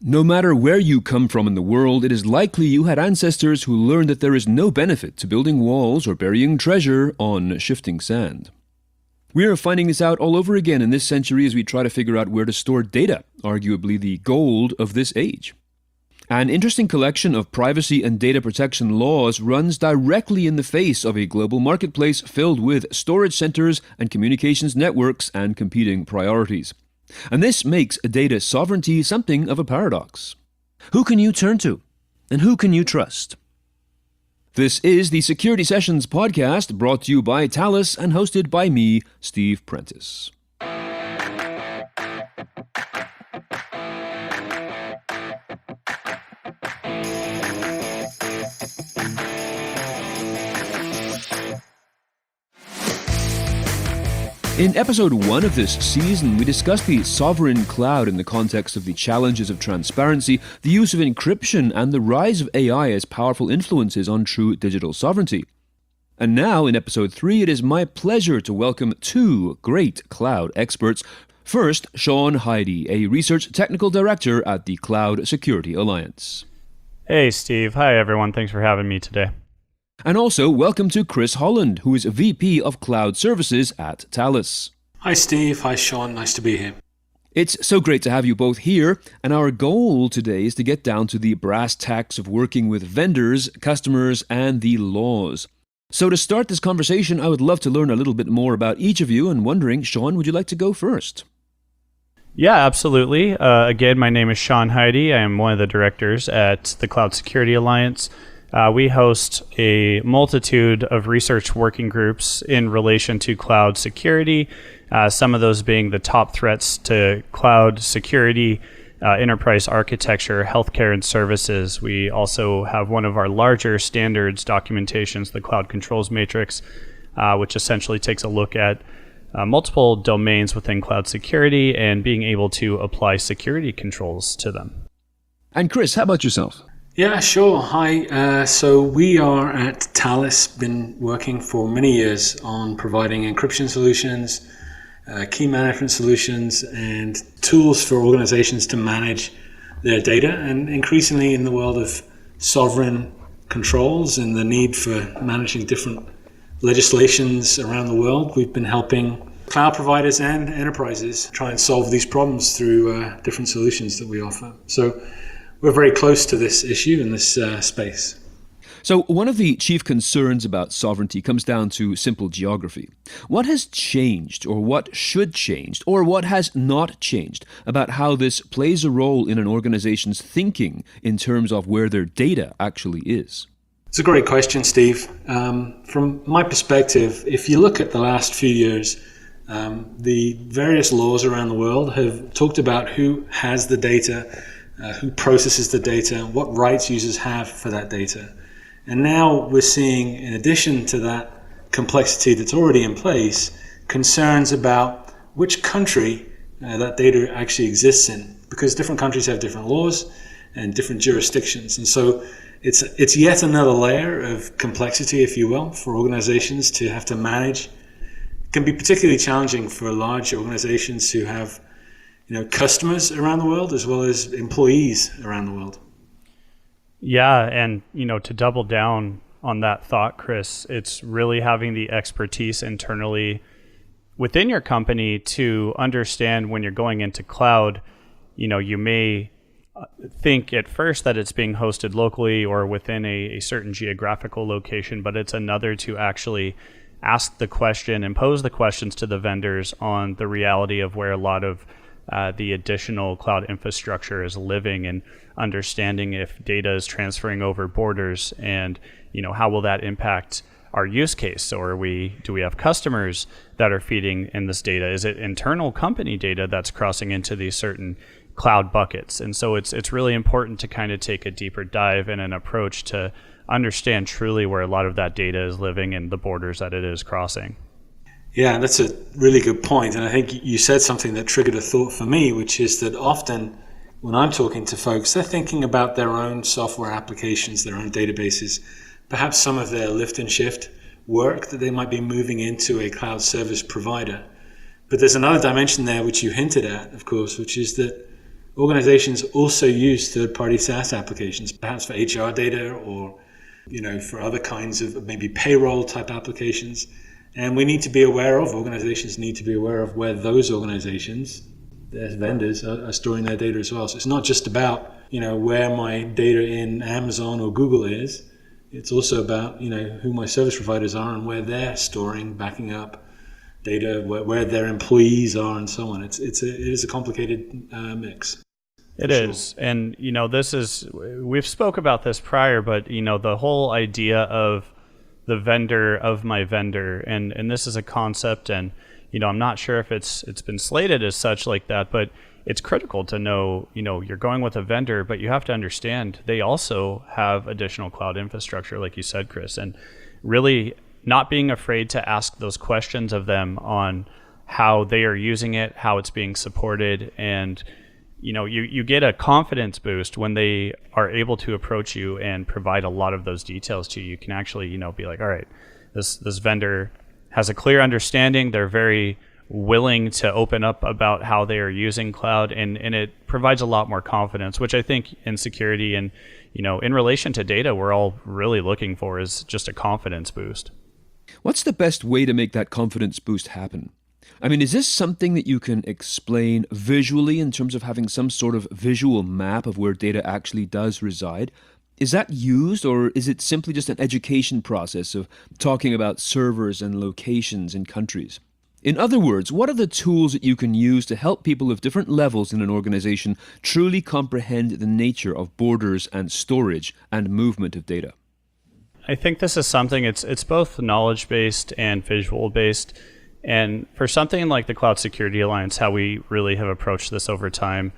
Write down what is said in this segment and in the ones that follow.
No matter where you come from in the world, it is likely you had ancestors who learned that there is no benefit to building walls or burying treasure on shifting sand. We are finding this out all over again in this century as we try to figure out where to store data, arguably the gold of this age. An interesting collection of privacy and data protection laws runs directly in the face of a global marketplace filled with storage centers and communications networks and competing priorities. And this makes data sovereignty something of a paradox. Who can you turn to? And who can you trust? This is the Security Sessions podcast, brought to you by Thales and hosted by me, Steve Prentice. In episode 1 of this season, we discussed the sovereign cloud in the context of the challenges of transparency, the use of encryption, and the rise of AI as powerful influences on true digital sovereignty. And now, in episode 3, it is my pleasure to welcome two great cloud experts. First, Sean Heide, a research technical director at the Cloud Security Alliance. Hey, Steve. Hi, everyone. Thanks for having me today. And also, welcome to Chris Holland, who is VP of Cloud Services at Thales. Hi, Steve. Hi, Sean. Nice to be here. It's so great to have you both here, and our goal today is to get down to the brass tacks of working with vendors, customers, and the laws. So to start this conversation, I would love to learn a little bit more about each of you, and wondering, Sean, would you like to go first? Yeah, absolutely. Again, my name is Sean Heide. I am one of the directors at the Cloud Security Alliance. We host a multitude of research working groups in relation to cloud security, some of those being the top threats to cloud security, enterprise architecture, healthcare, and services. We also have one of our larger standards documentations, the Cloud Controls Matrix, which essentially takes a look at multiple domains within cloud security and being able to apply security controls to them. And Chris, how about yourself? Yeah, sure. Hi. So we are at Thales, been working for many years on providing encryption solutions, key management solutions, and tools for organizations to manage their data. And increasingly in the world of sovereign controls and the need for managing different legislations around the world, we've been helping cloud providers and enterprises try and solve these problems through different solutions that we offer. So we're very close to this issue in this space. So one of the chief concerns about sovereignty comes down to simple geography. What has changed, or what should change, or what has not changed about how this plays a role in an organization's thinking in terms of where their data actually is? It's a great question, Steve. From my perspective, if you look at the last few years, the various laws around the world have talked about who has the data, who processes the data, what rights users have for that data. And now we're seeing, in addition to that complexity that's already in place, concerns about which country that data actually exists in, because different countries have different laws and different jurisdictions. And so it's yet another layer of complexity, if you will, for organizations to have to manage. It can be particularly challenging for large organizations who have customers around the world as well as employees around the world. Yeah, and to double down on that thought, Chris, it's really having the expertise internally within your company to understand when you're going into cloud. You may think at first that it's being hosted locally or within a certain geographical location, but it's another to actually ask the question and pose the questions to the vendors on the reality of where a lot of the additional cloud infrastructure is living, and understanding if data is transferring over borders, and how will that impact our use case? So do we have customers that are feeding in this data? Is it internal company data that's crossing into these certain cloud buckets? And so it's really important to kind of take a deeper dive and an approach to understand truly where a lot of that data is living and the borders that it is crossing. Yeah, that's a really good point. And I think you said something that triggered a thought for me, which is that often when I'm talking to folks, they're thinking about their own software applications, their own databases, perhaps some of their lift and shift work that they might be moving into a cloud service provider. But there's another dimension there which you hinted at, of course, which is that organizations also use third-party SaaS applications, perhaps for HR data or for other kinds of maybe payroll type applications. And we need to be aware of, organizations need to be aware of where those organizations, their vendors, are storing their data as well. So it's not just about, where my data in Amazon or Google is. It's also about, who my service providers are and where they're storing, backing up data, where their employees are and so on. It is a complicated mix. It is. And, we've spoke about this prior, but, the whole idea of the vendor of my vendor, and this is a concept, and, I'm not sure if it's been slated as such like that, but it's critical to know, you're going with a vendor, but you have to understand they also have additional cloud infrastructure, like you said, Chris, and really not being afraid to ask those questions of them on how they are using it, how it's being supported, and you get a confidence boost when they are able to approach you and provide a lot of those details to you. You can actually, be like, all right, this vendor has a clear understanding. They're very willing to open up about how they are using cloud, and it provides a lot more confidence, which I think in security and, in relation to data, we're all really looking for is just a confidence boost. What's the best way to make that confidence boost happen? I mean, is this something that you can explain visually in terms of having some sort of visual map of where data actually does reside? Is that used, or is it simply just an education process of talking about servers and locations in countries? In other words, what are the tools that you can use to help people of different levels in an organization truly comprehend the nature of borders and storage and movement of data? I think this is something, it's both knowledge-based and visual-based. And for something like the Cloud Security Alliance, how we really have approached this over time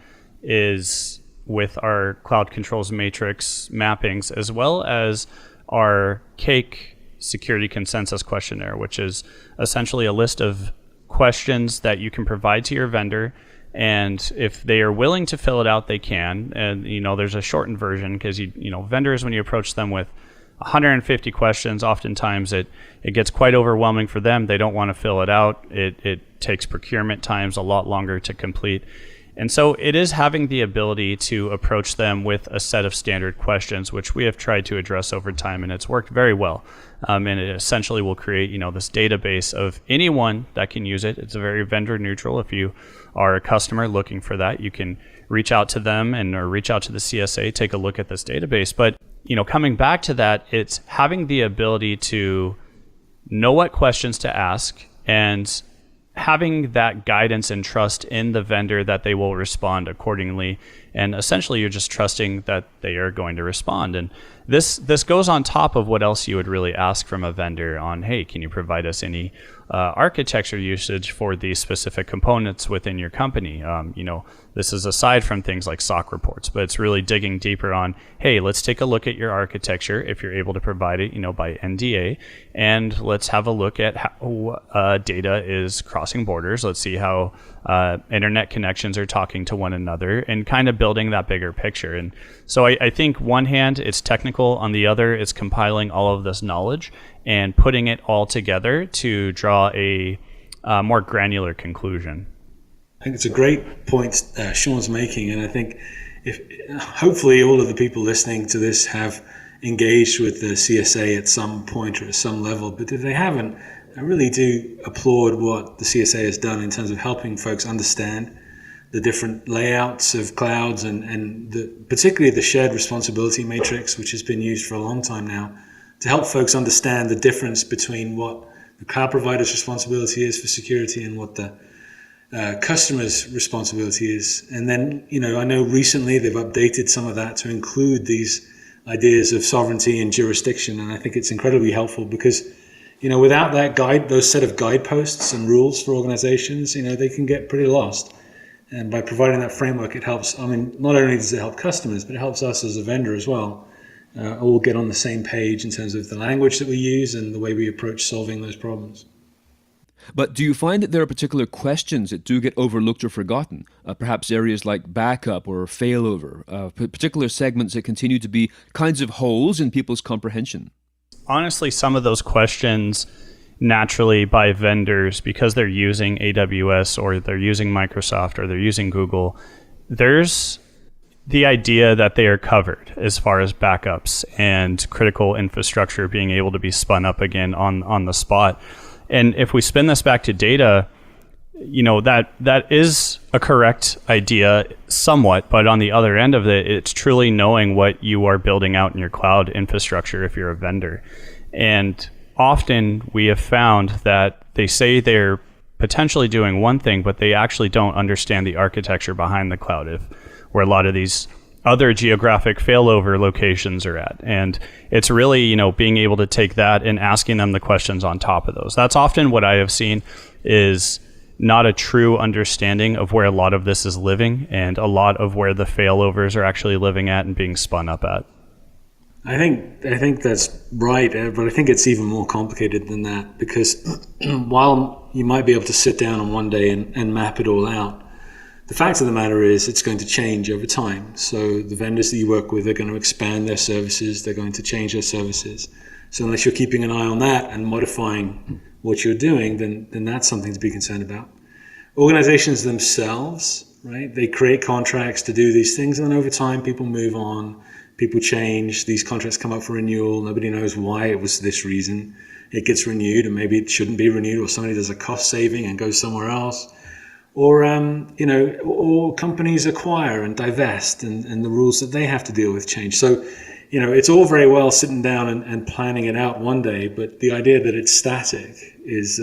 is with our Cloud Controls Matrix mappings, as well as our CAKE Security Consensus Questionnaire, which is essentially a list of questions that you can provide to your vendor. And if they are willing to fill it out, they can. And, there's a shortened version because, vendors, when you approach them with 150 questions, oftentimes it gets quite overwhelming for them. They don't want to fill it out. It takes procurement times a lot longer to complete. And so it is having the ability to approach them with a set of standard questions, which we have tried to address over time, and it's worked very well. And it essentially will create, this database of anyone that can use it. It's a very vendor neutral. If you are a customer looking for that, you can reach out to them or reach out to the CSA, take a look at this database. But coming back to that, it's having the ability to know what questions to ask and having that guidance and trust in the vendor that they will respond accordingly. And essentially, you're just trusting that they are going to respond. And this goes on top of what else you would really ask from a vendor on, hey, can you provide us any architecture usage for these specific components within your company? This is aside from things like SOC reports, but it's really digging deeper on, hey, let's take a look at your architecture if you're able to provide it, by NDA, and let's have a look at how data is crossing borders. Let's see how internet connections are talking to one another, and kind of building that bigger picture. And so I think one hand, it's technical. On the other, it's compiling all of this knowledge and putting it all together to draw a more granular conclusion. I think it's a great point Sean's making, and I think hopefully all of the people listening to this have engaged with the CSA at some point or at some level, but if they haven't, I really do applaud what the CSA has done in terms of helping folks understand the different layouts of clouds and particularly the shared responsibility matrix, which has been used for a long time now, to help folks understand the difference between what the cloud provider's responsibility is for security and what the customer's responsibility is. And then, I know recently they've updated some of that to include these ideas of sovereignty and jurisdiction, and I think it's incredibly helpful because, without that those set of guideposts and rules for organizations, they can get pretty lost. And by providing that framework, it helps, not only does it help customers, but it helps us as a vendor as well, all get on the same page in terms of the language that we use and the way we approach solving those problems. But do you find that there are particular questions that do get overlooked or forgotten? Perhaps areas like backup or failover, particular segments that continue to be kinds of holes in people's comprehension? Honestly, some of those questions naturally by vendors, because they're using AWS or they're using Microsoft or they're using Google, there's the idea that they are covered as far as backups and critical infrastructure being able to be spun up again on the spot. And if we spin this back to data, that is a correct idea somewhat, but on the other end of it, it's truly knowing what you are building out in your cloud infrastructure if you're a vendor. And often we have found that they say they're potentially doing one thing, but they actually don't understand the architecture behind the cloud, where a lot of these other geographic failover locations are at. And it's really, being able to take that and asking them the questions on top of those. That's often what I have seen is not a true understanding of where a lot of this is living and a lot of where the failovers are actually living at and being spun up at. I think that's right, but I think it's even more complicated than that, because while you might be able to sit down on one day and map it all out, the fact of the matter is it's going to change over time. So the vendors that you work with are going to expand their services, they're going to change their services. So unless you're keeping an eye on that and modifying what you're doing, then that's something to be concerned about. Organizations themselves, right? They create contracts to do these things, and then over time people move on, people change, these contracts come up for renewal, nobody knows why it was this reason. It gets renewed and maybe it shouldn't be renewed, or somebody does a cost saving and goes somewhere else. Or, or companies acquire and divest, and the rules that they have to deal with change. So, it's all very well sitting down and planning it out one day, but the idea that it's static is,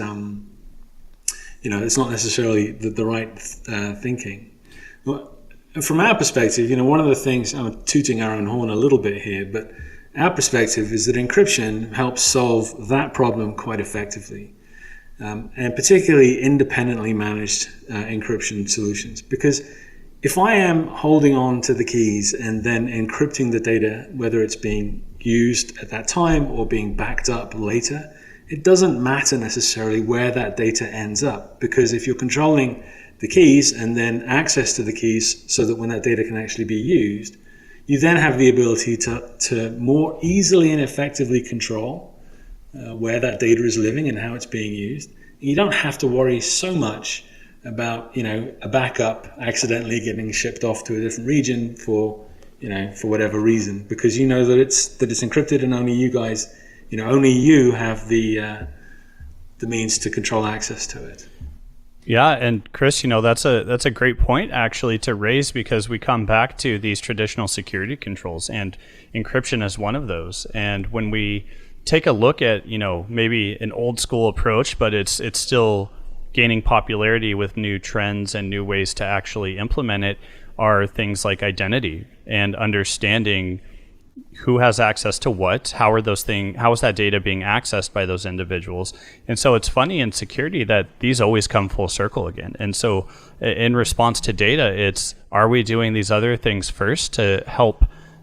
it's not necessarily the right thinking. From our perspective, one of the things, I'm tooting our own horn a little bit here, but our perspective is that encryption helps solve that problem quite effectively. And particularly independently managed encryption solutions. Because if I am holding on to the keys and then encrypting the data, whether it's being used at that time or being backed up later, it doesn't matter necessarily where that data ends up. Because if you're controlling the keys and then access to the keys so that when that data can actually be used, you then have the ability to more easily and effectively control where that data is living and how it's being used. You don't have to worry so much about, a backup accidentally getting shipped off to a different region for whatever reason, because that it's encrypted and only you guys, only you have the means to control access to it. Yeah, and Chris, that's a great point actually to raise, because we come back to these traditional security controls, and encryption is one of those. And when we take a look at, maybe an old school approach, but it's still gaining popularity with new trends and new ways to actually implement it, are things like identity and understanding who has access to what, how is that data being accessed by those individuals. And so it's funny in security that these always come full circle again. And so in response to data, it's, are we doing these other things first to help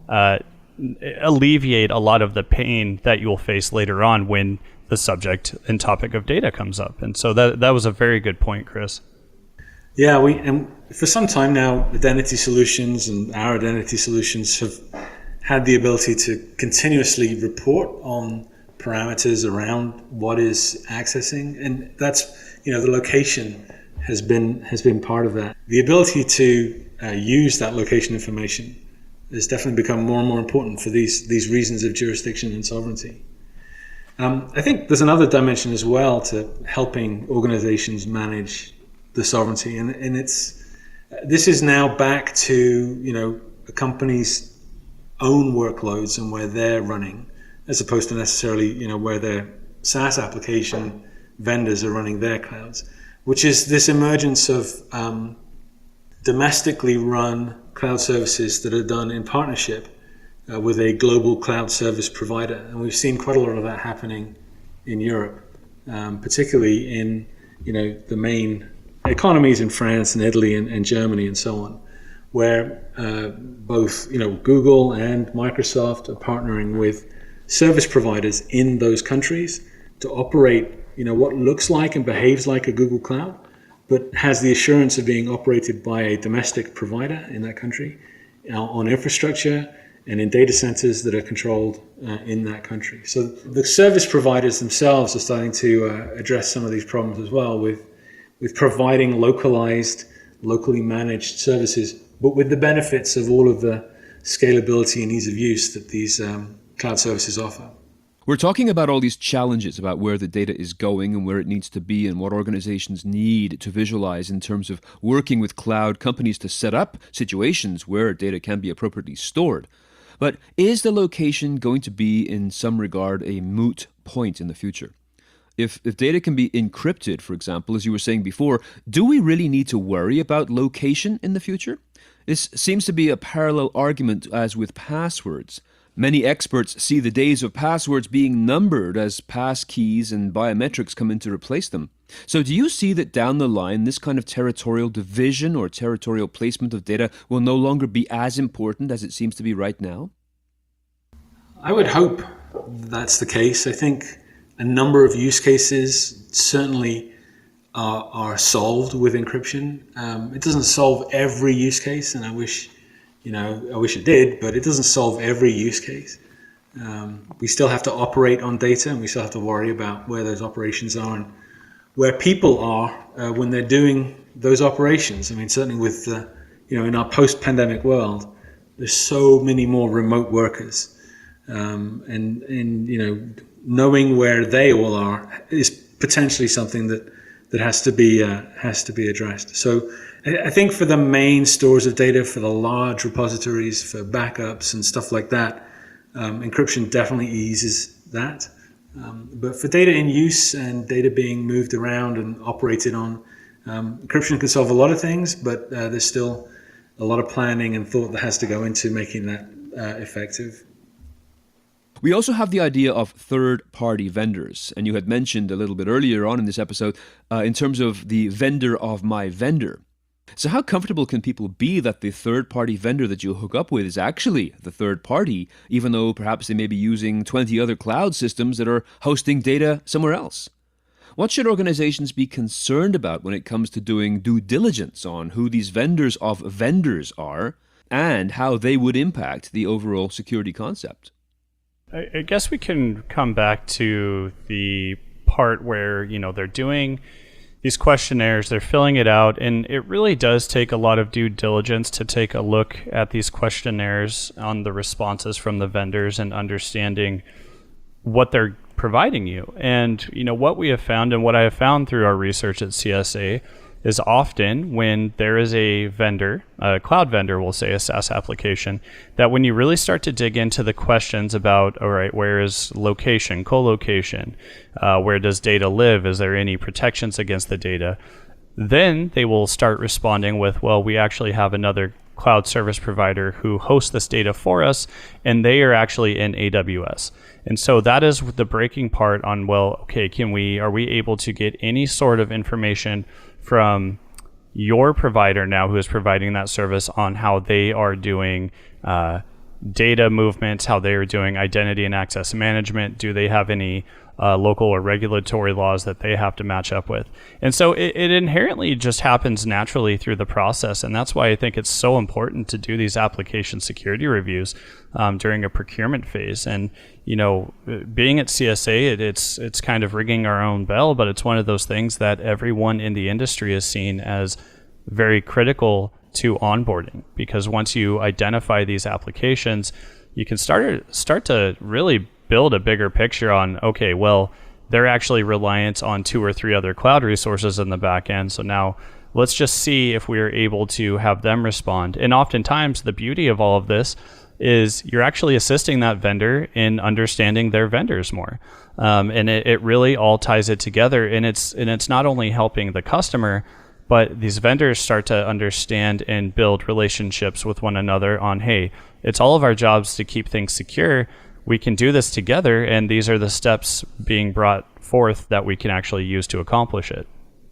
alleviate a lot of the pain that you'll face later on when the subject and topic of data comes up? And so that was a very good point, Chris. Yeah, and for some time now, identity solutions and our identity solutions have had the ability to continuously report on parameters around what is accessing, and that's, the location has been part of that. The ability to use that location information has definitely become more and more important for these reasons of jurisdiction and sovereignty. I think there's another dimension as well to helping organizations manage the sovereignty, and this is now back to a company's own workloads and where they're running, as opposed to necessarily where their SaaS application vendors are running their clouds, which is this emergence of domestically run cloud services that are done in partnership with a global cloud service provider. And we've seen quite a lot of that happening in Europe, particularly in the main economies in France and Italy and Germany and so on, where both Google and Microsoft are partnering with service providers in those countries to operate what looks like and behaves like a Google Cloud, but has the assurance of being operated by a domestic provider in that country on infrastructure and in data centers that are controlled in that country. So the service providers themselves are starting to address some of these problems as well with providing locally managed services but with the benefits of all of the scalability and ease of use that these cloud services offer. We're talking about all these challenges about where the data is going and where it needs to be and what organizations need to visualize in terms of working with cloud companies to set up situations where data can be appropriately stored. But is the location going to be, in some regard, a moot point in the future? If data can be encrypted, for example, as you were saying before, do we really need to worry about location in the future? This seems to be a parallel argument as with passwords. Many experts see the days of passwords being numbered as pass keys and biometrics come in to replace them. So do you see that down the line, this kind of territorial division or territorial placement of data will no longer be as important as it seems to be right now? I would hope that's the case. I think a number of use cases certainly are solved with encryption. It doesn't solve every use case, and I wish it did, but it doesn't solve every use case. We still have to operate on data, and we still have to worry about where those operations are and where people are when they're doing those operations. I mean, certainly with in our post-pandemic world, there's so many more remote workers, and knowing where they all are is potentially something that has to be addressed. So I think for the main stores of data, for the large repositories, for backups and stuff like that, encryption definitely eases that. But for data in use and data being moved around and operated on, encryption can solve a lot of things, but there's still a lot of planning and thought that has to go into making that effective. We also have the idea of third-party vendors, and you had mentioned a little bit earlier on in this episode in terms of the vendor of my vendor. So how comfortable can people be that the third-party vendor that you hook up with is actually the third party, even though perhaps they may be using 20 other cloud systems that are hosting data somewhere else? What should organizations be concerned about when it comes to doing due diligence on who these vendors of vendors are and how they would impact the overall security concept? I guess we can come back to the part where, they're doing these questionnaires, they're filling it out, and it really does take a lot of due diligence to take a look at these questionnaires on the responses from the vendors and understanding what they're providing you. And, what we have found and what I have found through our research at CSA is often when there is a vendor, a cloud vendor, we'll say a SaaS application, that when you really start to dig into the questions about, all right, where is location, co-location, where does data live, is there any protections against the data, then they will start responding with, well, we actually have another cloud service provider who hosts this data for us, and they are actually in AWS. And so that is the breaking part on, well, okay, are we able to get any sort of information from your provider now who is providing that service on how they are doing data movements, how they are doing identity and access management? Do they have any local or regulatory laws that they have to match up with? And so it inherently just happens naturally through the process. And that's why I think it's so important to do these application security reviews during a procurement phase. And, being at CSA, it's kind of ringing our own bell, but it's one of those things that everyone in the industry is seen as very critical to onboarding, because once you identify these applications, you can start to really build a bigger picture on, okay, well, they're actually reliant on 2 or 3 other cloud resources in the back end. So now let's just see if we are able to have them respond. And oftentimes the beauty of all of this is you're actually assisting that vendor in understanding their vendors more. And it really all ties it together. And it's not only helping the customer, but these vendors start to understand and build relationships with one another on, hey, it's all of our jobs to keep things secure. We can do this together, and these are the steps being brought forth that we can actually use to accomplish it.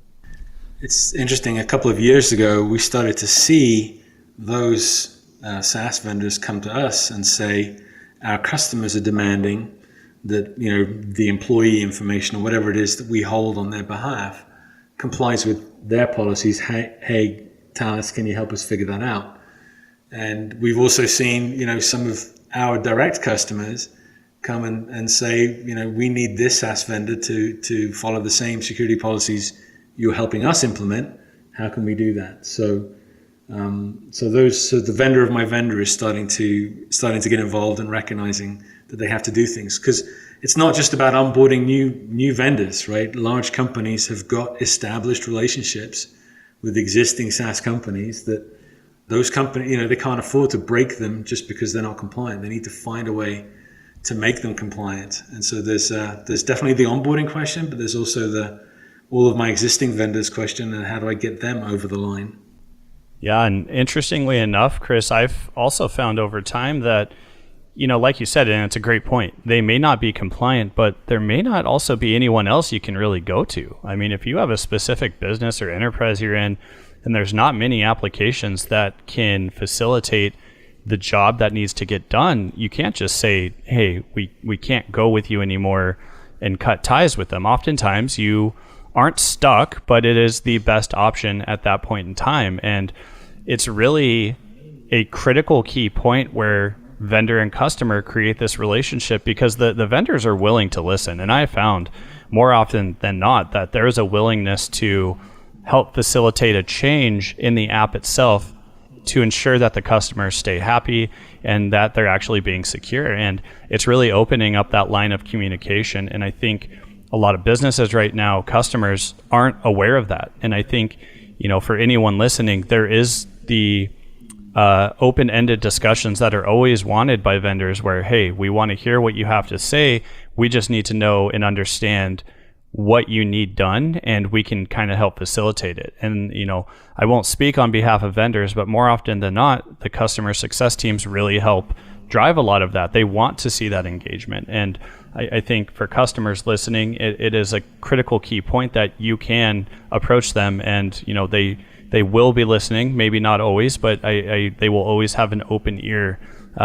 It's interesting. A couple of years ago, we started to see those SaaS vendors come to us and say, our customers are demanding that the employee information or whatever it is that we hold on their behalf complies with their policies. Hey, Thales, can you help us figure that out? And we've also seen some of our direct customers come and say, we need this SaaS vendor to follow the same security policies you're helping us implement. How can we do that? So So the vendor of my vendor is starting to get involved and recognizing that they have to do things, because it's not just about onboarding new vendors, right? Large companies have got established relationships with existing SaaS companies that those companies, they can't afford to break them just because they're not compliant. They need to find a way to make them compliant. And so there's definitely the onboarding question, but there's also all of my existing vendors question, and how do I get them over the line? Yeah, and interestingly enough, Chris, I've also found over time that, like you said, and it's a great point, they may not be compliant, but there may not also be anyone else you can really go to. I mean, if you have a specific business or enterprise you're in, and there's not many applications that can facilitate the job that needs to get done, you can't just say, hey, we can't go with you anymore and cut ties with them. Oftentimes you aren't stuck, but it is the best option at that point in time. And it's really a critical key point where vendor and customer create this relationship, because the vendors are willing to listen. And I have found more often than not that there is a willingness to help facilitate a change in the app itself to ensure that the customers stay happy and that they're actually being secure. And it's really opening up that line of communication. And I think a lot of businesses right now, customers aren't aware of that. And I think, for anyone listening, there is the open-ended discussions that are always wanted by vendors where, hey, we want to hear what you have to say. We just need to know and understand what you need done, and we can kind of help facilitate it. And, I won't speak on behalf of vendors, but more often than not, the customer success teams really help drive a lot of that. They want to see that engagement. And I think for customers listening, it is a critical key point that you can approach them, and, they will be listening, maybe not always, but they will always have an open ear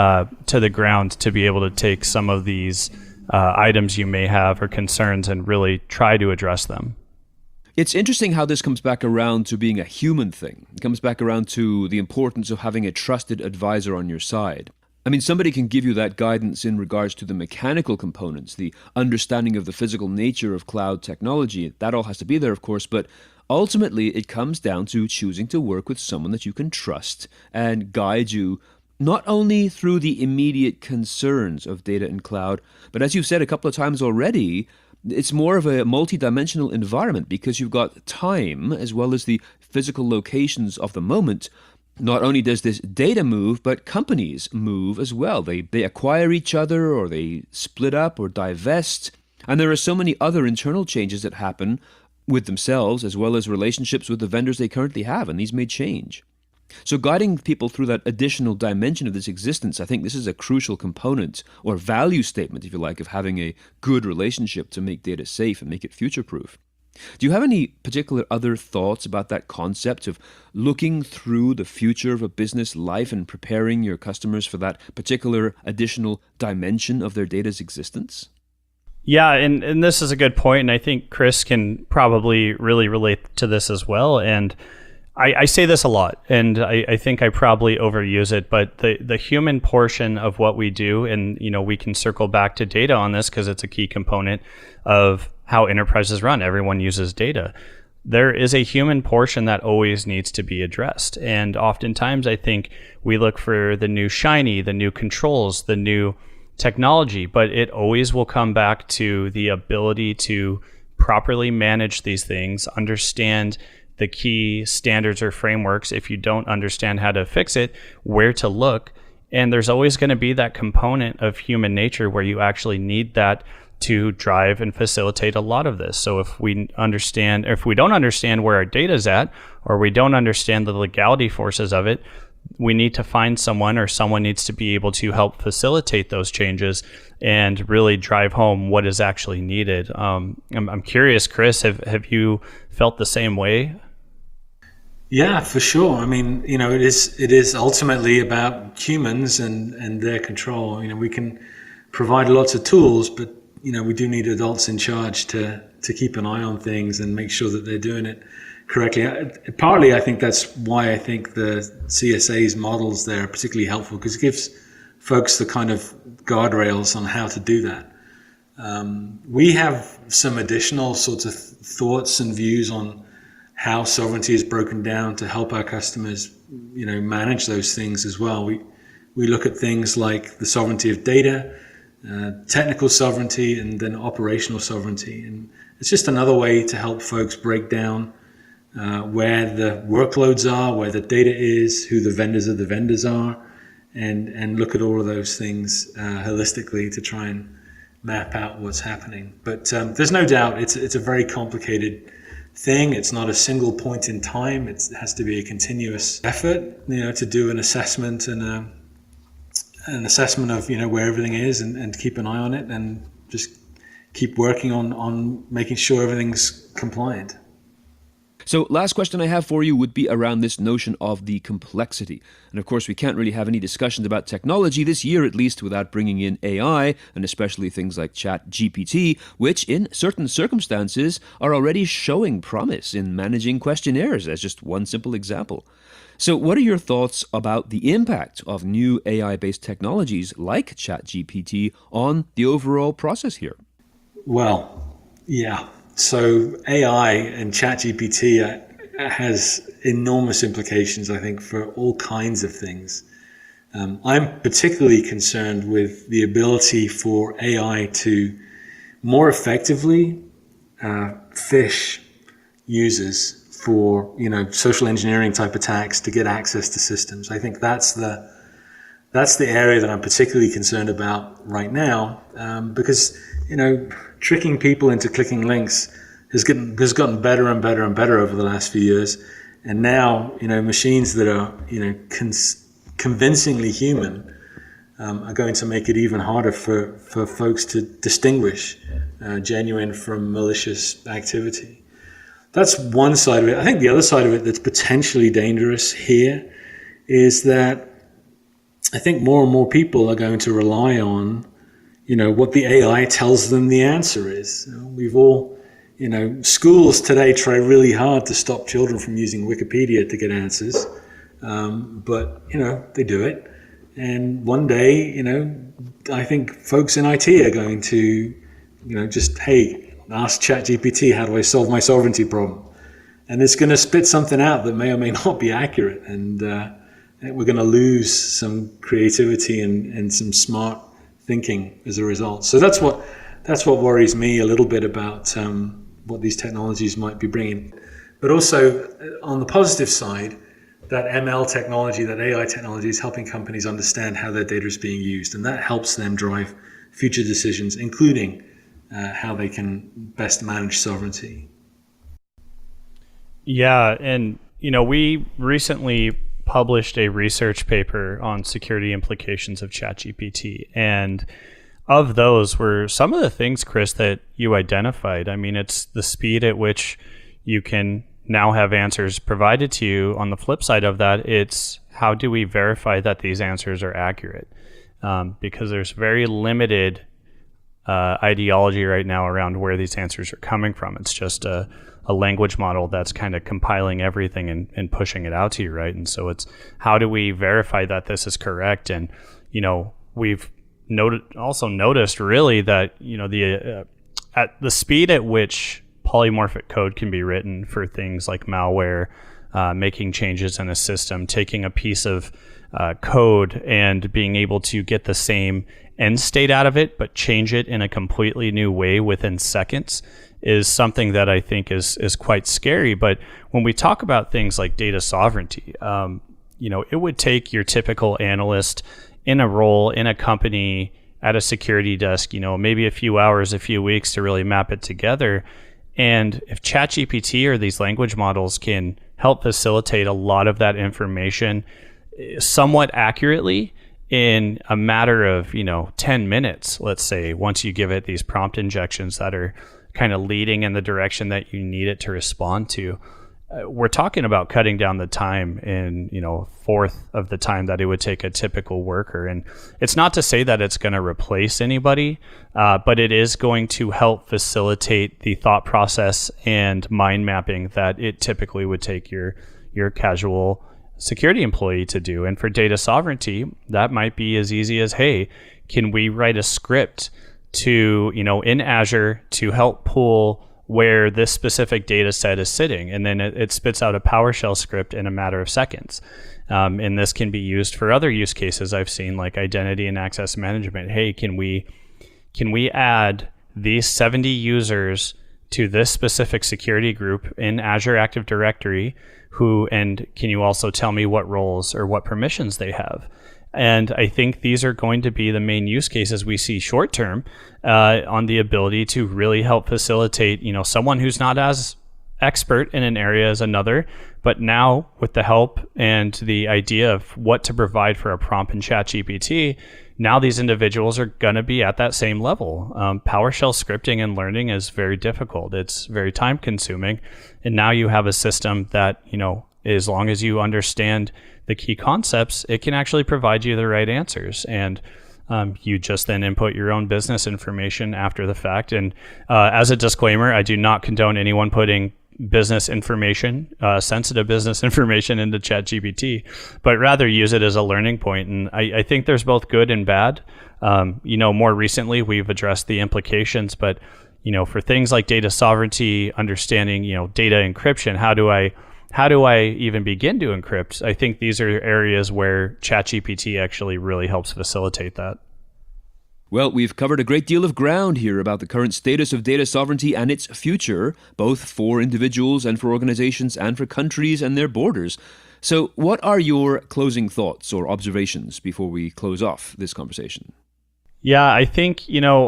to the ground to be able to take some of these items you may have or concerns and really try to address them. It's interesting how this comes back around to being a human thing. It comes back around to the importance of having a trusted advisor on your side. I mean, somebody can give you that guidance in regards to the mechanical components, the understanding of the physical nature of cloud technology. That all has to be there, of course, but ultimately it comes down to choosing to work with someone that you can trust and guide you not only through the immediate concerns of data and cloud, but as you've said a couple of times already, it's more of a multi-dimensional environment, because you've got time as well as the physical locations of the moment. Not only does this data move, but companies move as well. They acquire each other, or they split up or divest. And there are so many other internal changes that happen with themselves, as well as relationships with the vendors they currently have, and these may change. So guiding people through that additional dimension of this existence, I think this is a crucial component, or value statement, if you like, of having a good relationship to make data safe and make it future-proof. Do you have any particular other thoughts about that concept of looking through the future of a business life and preparing your customers for that particular additional dimension of their data's existence? Yeah, and this is a good point, and I think Chris can probably really relate to this as well. And I say this a lot, and I think I probably overuse it, but the human portion of what we do, and we can circle back to data on this because it's a key component of how enterprises run. Everyone uses data. There is a human portion that always needs to be addressed. And oftentimes I think we look for the new shiny, the new controls, the new technology, but it always will come back to the ability to properly manage these things, understand the key standards or frameworks. If you don't understand how to fix it, where to look. And there's always going to be that component of human nature where you actually need that to drive and facilitate a lot of this. So if we don't understand where our data is at, or we don't understand the legality forces of it, we need to find someone, or someone needs to be able to help facilitate those changes and really drive home what is actually needed. I'm curious, Chris, have you felt the same way? Yeah, for sure. I mean, it is ultimately about humans and their control. We can provide lots of tools, but we do need adults in charge to keep an eye on things and make sure that they're doing it correctly. Partly, I think that's why I think the CSA's models there are particularly helpful, because it gives folks the kind of guardrails on how to do that. We have some additional sorts of thoughts and views on how sovereignty is broken down to help our customers manage those things as well. We look at things like the sovereignty of data, technical sovereignty, and then operational sovereignty. And it's just another way to help folks break down where the workloads are, where the data is, who the vendors of the vendors are, and look at all of those things holistically to try and map out what's happening. But there's no doubt it's a very complicated thing. It's not a single point in time. It has to be a continuous effort, to do an assessment and an assessment of where everything is and keep an eye on it and just keep working on making sure everything's compliant. So last question I have for you would be around this notion of the complexity. And of course, we can't really have any discussions about technology this year, at least, without bringing in AI, and especially things like ChatGPT, which in certain circumstances are already showing promise in managing questionnaires, as just one simple example. So what are your thoughts about the impact of new AI-based technologies like ChatGPT on the overall process here? Well, yeah. So AI and ChatGPT has enormous implications, I think, for all kinds of things. I'm particularly concerned with the ability for AI to more effectively phish users for social engineering type attacks to get access to systems. I think that's the area that I'm particularly concerned about right now, because tricking people into clicking links has gotten better and better and better over the last few years, and now machines that are convincingly human are going to make it even harder for folks to distinguish genuine from malicious activity. That's one side of it. I think the other side of it that's potentially dangerous here is that I think more and more people are going to rely on what the AI tells them the answer is. We've all, schools today try really hard to stop children from using Wikipedia to get answers, but they do it. And one day, I think folks in IT are going to, just, hey, ask ChatGPT, how do I solve my sovereignty problem? And it's going to spit something out that may or may not be accurate, and we're going to lose some creativity and some smart thinking as a result. So that's what worries me a little bit about what these technologies might be bringing. But also on the positive side, that ML technology, that AI technology is helping companies understand how their data is being used, and that helps them drive future decisions, including how they can best manage sovereignty. Yeah, and we recently published a research paper on security implications of ChatGPT, and of those were some of the things, Chris, that you identified. I mean, it's the speed at which you can now have answers provided to you. On the flip side of that, it's how do we verify that these answers are accurate? Because there's very limited ideology right now around where these answers are coming from. It's just a language model that's kind of compiling everything and pushing it out to you, right? And so it's how do we verify that this is correct? And we've also noticed really that at the speed at which polymorphic code can be written for things like malware, making changes in a system, taking a piece of code and being able to get the same end state out of it, but change it in a completely new way within seconds, is something that I think is quite scary. But when we talk about things like data sovereignty, it would take your typical analyst in a role in a company at a security desk, maybe a few hours, a few weeks to really map it together. And if ChatGPT or these language models can help facilitate a lot of that information somewhat accurately in a matter of 10 minutes, let's say, once you give it these prompt injections that are kind of leading in the direction that you need it to respond to, we're talking about cutting down the time in fourth of the time that it would take a typical worker. And it's not to say that it's going to replace anybody, but it is going to help facilitate the thought process and mind mapping that it typically would take your casual security employee to do. And for data sovereignty, that might be as easy as, hey, can we write a script to in Azure to help pull where this specific data set is sitting, and then it spits out a PowerShell script in a matter of seconds. And this can be used for other use cases I've seen, like identity and access management. Hey, can we add these 70 users to this specific security group in Azure Active Directory, and can you also tell me what roles or what permissions they have? And I think these are going to be the main use cases we see short term on the ability to really help facilitate, someone who's not as expert in an area as another, but now with the help and the idea of what to provide for a prompt in ChatGPT, now these individuals are going to be at that same level. PowerShell scripting and learning is very difficult. It's very time consuming. And now you have a system that, as long as you understand the key concepts, it can actually provide you the right answers. And you just then input your own business information after the fact. And as a disclaimer, I do not condone anyone putting business information, sensitive business information into ChatGPT, but rather use it as a learning point. And I think there's both good and bad. More recently, we've addressed the implications, but, for things like data sovereignty, understanding, data encryption, how do I even begin to encrypt? I think these are areas where ChatGPT actually really helps facilitate that. Well, we've covered a great deal of ground here about the current status of data sovereignty and its future, both for individuals and for organizations and for countries and their borders. So what are your closing thoughts or observations before we close off this conversation? Yeah, I think,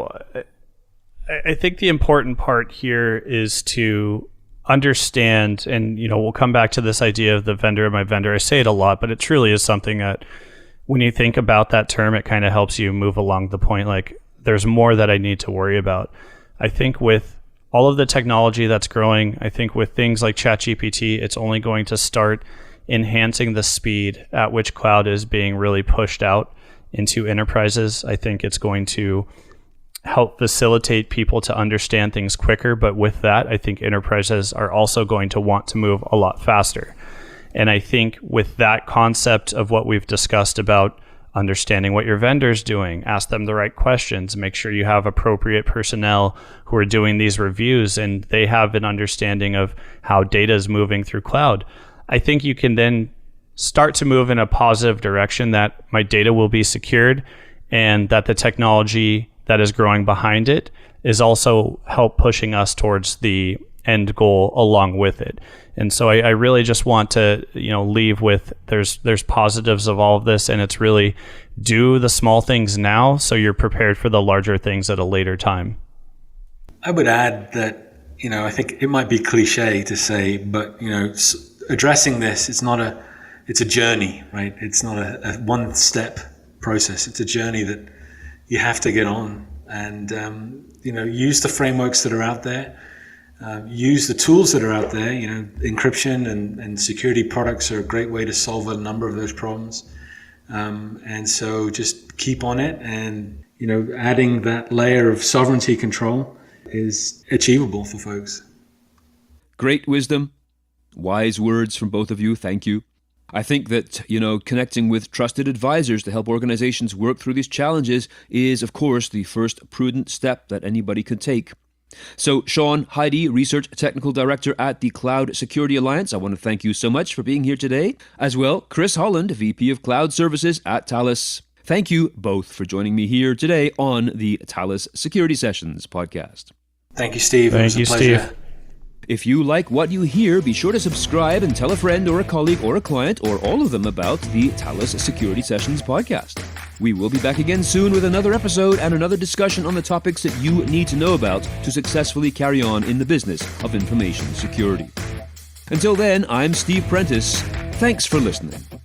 I think the important part here is to understand, and, we'll come back to this idea of the vendor of my vendor. I say it a lot, but it truly is something that when you think about that term, it kind of helps you move along the point, like there's more that I need to worry about. I think with all of the technology that's growing, I think with things like ChatGPT, it's only going to start enhancing the speed at which cloud is being really pushed out into enterprises. I think it's going to help facilitate people to understand things quicker. But with that, I think enterprises are also going to want to move a lot faster. And I think with that concept of what we've discussed about understanding what your vendor's doing, ask them the right questions, make sure you have appropriate personnel who are doing these reviews and they have an understanding of how data is moving through cloud. I think you can then start to move in a positive direction that my data will be secured and that the technology that is growing behind it is also help pushing us towards the end goal along with it. And so I really just want to, leave with there's positives of all of this, and it's really do the small things now so you're prepared for the larger things at a later time. I would add that, I think it might be cliche to say, but, addressing this, it's a journey, right? It's not a one-step process. It's a journey that you have to get on and, use the frameworks that are out there. Use the tools that are out there. Encryption and security products are a great way to solve a number of those problems. And so just keep on it, and adding that layer of sovereignty control is achievable for folks. Great wisdom, wise words from both of you. Thank you. I think that, connecting with trusted advisors to help organizations work through these challenges is, of course, the first prudent step that anybody could take. So, Sean Heide, Research Technical Director at the Cloud Security Alliance, I want to thank you so much for being here today. As well, Chris Holland, VP of Cloud Services at Thales. Thank you both for joining me here today on the Thales Security Sessions podcast. Thank you, Steve. Thank you, Steve. If you like what you hear, be sure to subscribe and tell a friend or a colleague or a client or all of them about the Thales Security Sessions podcast. We will be back again soon with another episode and another discussion on the topics that you need to know about to successfully carry on in the business of information security. Until then, I'm Steve Prentice. Thanks for listening.